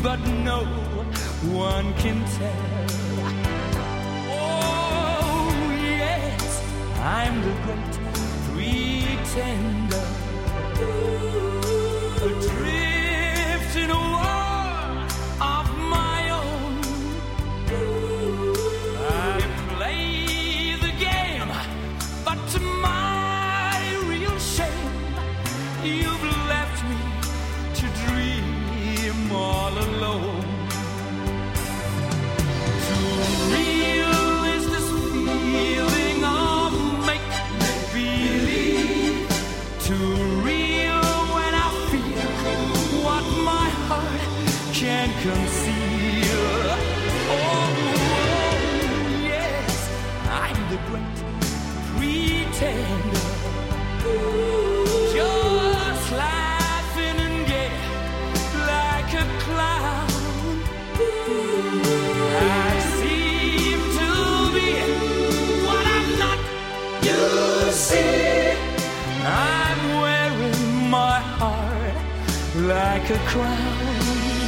but no one can tell. Oh, yes, I'm the great pretender, adrift in a war of my own. I play the game, but to my real shame, you've left me to dream all alone. Too real is this feeling of make-believe. Too real when I feel what my heart can't conceal. Oh, yes, I'm the great pretender, just laughing and gay like a clown. I seem to be what I'm not. You see, I'm wearing my heart like a crown,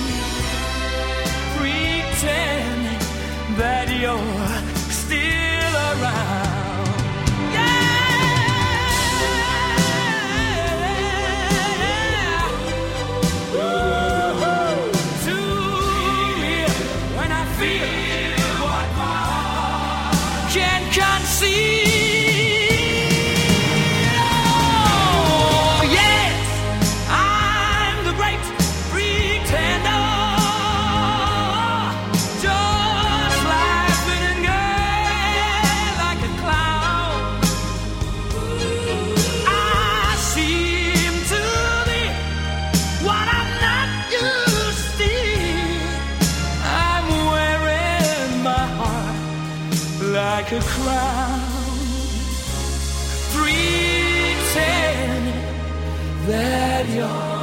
pretending that you're still around. Yeah. Ooh, too real when I feel what my heart can't conceive. Oh, yes, I'm the great pretender, just laughing and gay like a clown. I seem to be what I'm not. You see, I'm wearing my heart like a crown, pretending that you're